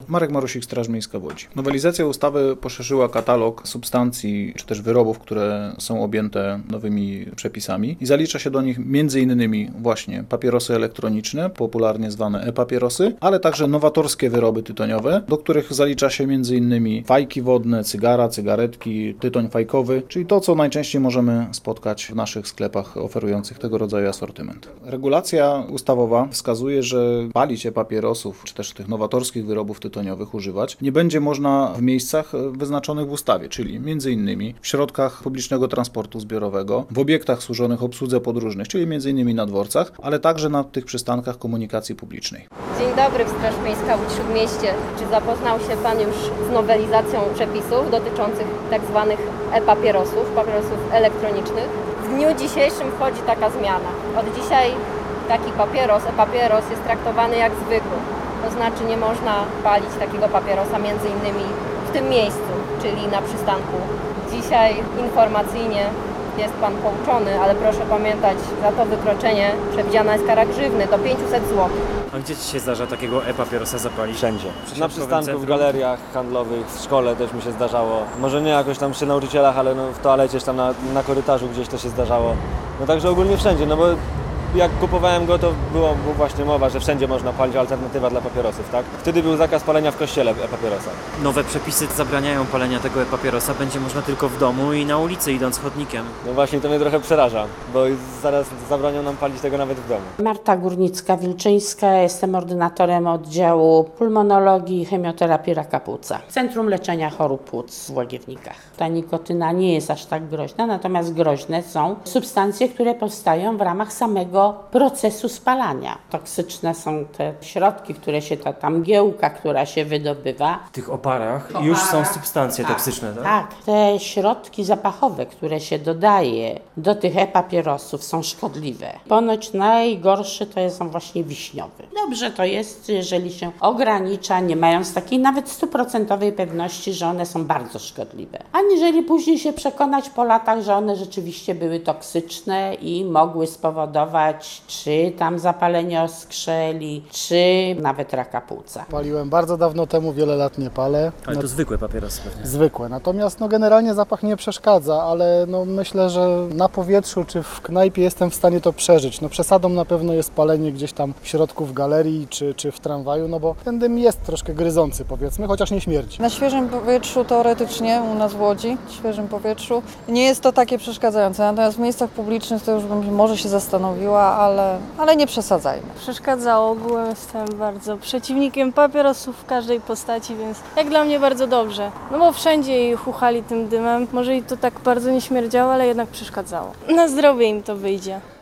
Marek Marusik, Straż Miejska w Łodzi. Nowelizacja ustawy poszerzyła katalog substancji czy też wyrobów, które są objęte nowymi przepisami i zalicza się do nich m.in. właśnie papierosy elektroniczne, popularnie zwane e-papierosy, ale także nowatorskie wyroby tytoniowe, do których zalicza się m.in. fajki wodne, cygara, cygaretki, tytoń fajkowy, czyli to, co najczęściej możemy spotkać w naszych sklepach oferujących tego rodzaju asortyment. Regulacja ustawowa wskazuje, że palić papierosów czy też tych nowatorskich wyrobów tytoniowych używać nie będzie można w miejscach wyznaczonych w ustawie, czyli m.in. w środkach publicznego transportu zbiorowego, w obiektach służonych obsłudze podróżnych, czyli m.in. na dworcach, ale także na tych przystankach komunikacji publicznej. Dzień dobry, Straż Miejska Łódź Śródmieście. Czy zapoznał się Pan już z nowelizacją przepisów dotyczących tzw. e-papierosów, papierosów elektronicznych? W dniu dzisiejszym wchodzi taka zmiana. Od dzisiaj taki papieros, e-papieros jest traktowany jak zwykły. To znaczy nie można palić takiego papierosa między innymi w tym miejscu, czyli na przystanku. Dzisiaj informacyjnie jest Pan pouczony, ale proszę pamiętać, za to wykroczenie przewidziana jest kara grzywny do 500 zł. A gdzie Ci się zdarza takiego e-papierosa zapalić? Wszędzie. Na środkowym przystanku, w centrum? galeriach handlowych, w szkole też mi się zdarzało. Może nie jakoś tam przy nauczycielach, ale no w toalecie czy tam na korytarzu gdzieś to się zdarzało. No także ogólnie wszędzie, no bo jak kupowałem go, to była właśnie mowa, że wszędzie można palić, alternatywa dla papierosów, tak? Wtedy był zakaz palenia w kościele e-papierosa. Nowe przepisy zabraniają palenia tego e-papierosa, będzie można tylko w domu i na ulicy, idąc chodnikiem. No właśnie to mnie trochę przeraża, bo zaraz zabronią nam palić tego nawet w domu. Marta Górnicka-Wilczyńska, jestem ordynatorem oddziału pulmonologii i chemioterapii raka płuca. Centrum Leczenia Chorób Płuc w Łagiewnikach. Ta nikotyna nie jest aż tak groźna, natomiast groźne są substancje, które powstają w ramach samego procesu spalania. Toksyczne są te środki, które się, ta mgiełka, która się wydobywa. W tych oparach już są substancje toksyczne, tak? Tak, te środki zapachowe, które się dodaje do tych e-papierosów są szkodliwe. Ponoć najgorszy to są właśnie wiśniowy. Dobrze to jest, jeżeli się ogranicza, nie mając takiej nawet 100% pewności, że one są bardzo szkodliwe. Aniżeli później się przekonać po latach, że one rzeczywiście były toksyczne i mogły spowodować czy tam zapalenie oskrzeli, czy nawet raka płuca. Paliłem bardzo dawno temu, wiele lat nie palę. Ale to zwykłe papierosy pewnie. Zwykłe. Natomiast generalnie zapach nie przeszkadza, ale myślę, że na powietrzu czy w knajpie jestem w stanie to przeżyć. Przesadą na pewno jest palenie gdzieś tam w środku w galerii czy w tramwaju, bo ten dym jest troszkę gryzący, powiedzmy, chociaż nie śmierdzi. Na świeżym powietrzu teoretycznie, u nas w Łodzi, w świeżym powietrzu, nie jest to takie przeszkadzające. Natomiast w miejscach publicznych to już bym może się zastanowiła, ale nie przesadzajmy. Przeszkadzało. Ogółem jestem bardzo przeciwnikiem papierosów w każdej postaci, więc jak dla mnie bardzo dobrze. Bo wszędzie ich chuchali tym dymem. Może i to tak bardzo nie śmierdziało, ale jednak przeszkadzało. Na zdrowie im to wyjdzie.